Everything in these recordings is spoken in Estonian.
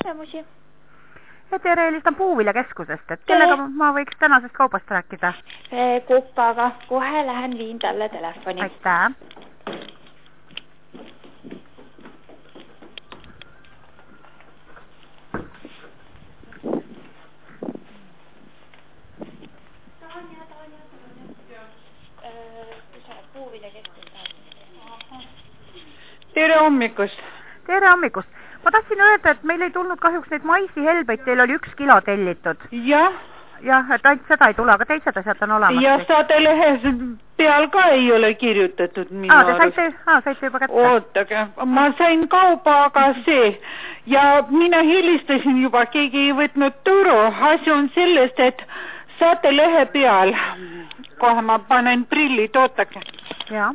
kogemusi. Tere, helistan Puuviljakeskusest, et kellega ma võiks tänasest kaubast rääkida? Kupaga, kohe lähen viin talle telefoni. Aitäh. Tere hommikust. Tere hommikust. Ma tahtsin öelda, et meil ei tulnud kahjuks neid maisihelbeid, teil oli 1 kilo tellitud. Jah. Jah, et ainult seda ei tule, aga teised asjad on olemas. Ja saatelehes peal ka ei ole kirjutatud minu arust. Saite juba kätte? Ootage, ma sain kauba, aga see. Ja mina helistasin juba, keegi ei võtnud turu. Asi on sellest, et saatelehe peal. Kohe ma panen prillid, ootage. Jah.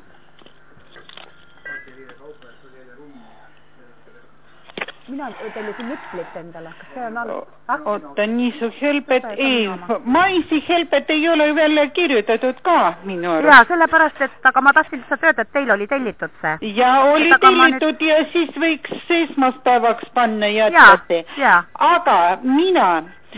Mina tellisin müpslit endale, kas see on alles? Oota, niisu helbet ei, maisi helbet ei ole veel kirjutatud ka minu arust. Jaa, sellepärast, et aga ma tahtsin lihtsalt öelda, et teil oli tellitud see. Ja oli tellitud ja siis võiks esmaspäevaks panna jätkati. Aga mina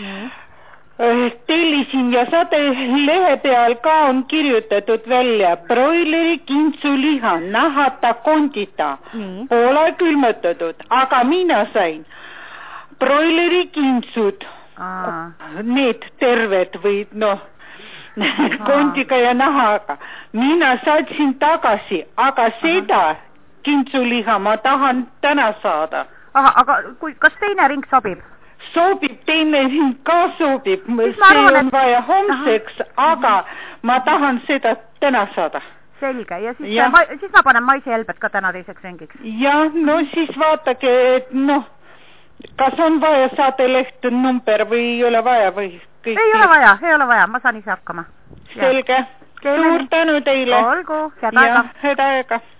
tellisin ja saatelehe peal ka on kirjutatud välja broileri kintsuliha, nahata kondita, pole külmutatud, aga mina sain broileri kintsud, need terved või kondiga ja nahaga. Mina saatsin tagasi, aga seda kintsuliha ma tahan täna saada. Aga kas teine ring sobib? Sobib, teine ka sobib, see on vaja homseks, aga ma tahan seda täna saada. Selge, ja siis ma panen maisihelbed ka täna teiseks ringiks. Jah, no siis vaatage, et kas on vaja saateleht number või ei ole vaja või kõik? Ei ole vaja, ma saan ise hakkama. Selge, suur tänu teile. Olgu, head aega. Head aega.